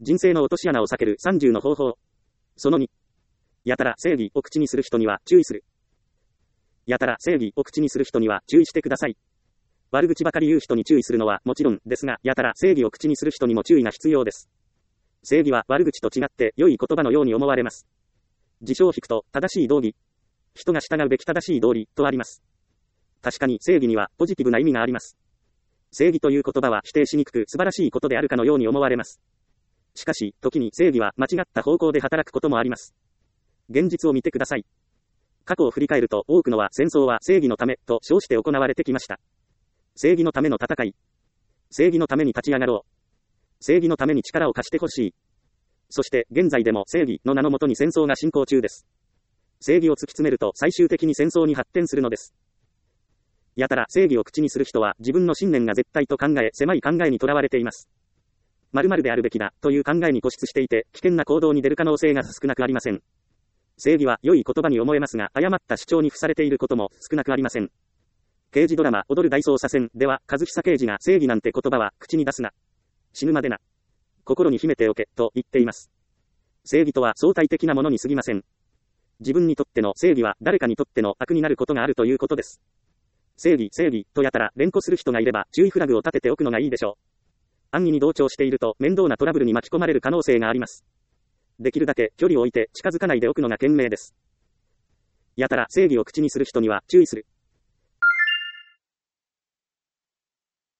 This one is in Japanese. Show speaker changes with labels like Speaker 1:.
Speaker 1: 人生の落とし穴を避ける30の方法。その2。やたら正義を口にする人には注意する。やたら正義を口にする人には注意してください。悪口ばかり言う人に注意するのはもちろんですが、やたら正義を口にする人にも注意が必要です。正義は悪口と違って良い言葉のように思われます。辞書を引くと、正しい道義。人が従うべき正しい道理とあります。確かに正義にはポジティブな意味があります。正義という言葉は否定しにくく素晴らしいことであるかのように思われます。しかし、時に正義は間違った方向で働くこともあります。現実を見てください。過去を振り返ると多くのは戦争は正義のためと称して行われてきました。正義のための戦い。正義のために立ち上がろう。正義のために力を貸してほしい。そして現在でも正義の名のもとに戦争が進行中です。正義を突き詰めると最終的に戦争に発展するのです。やたら正義を口にする人は自分の信念が絶対と考え、狭い考えにとらわれています。〇〇であるべきだという考えに固執していて、危険な行動に出る可能性が少なくありません。正義は良い言葉に思えますが、誤った主張に付されていることも少なくありません。刑事ドラマ、踊る大捜査線では、和久刑事が正義なんて言葉は口に出すな。死ぬまでな。心に秘めておけ、と言っています。正義とは相対的なものに過ぎません。自分にとっての正義は誰かにとっての悪になることがあるということです。正義とやたら連呼する人がいれば注意フラグを立てておくのがいいでしょう。安易に同調していると面倒なトラブルに巻き込まれる可能性があります。できるだけ距離を置いて近づかないでおくのが賢明です。やたら正義を口にする人には注意する。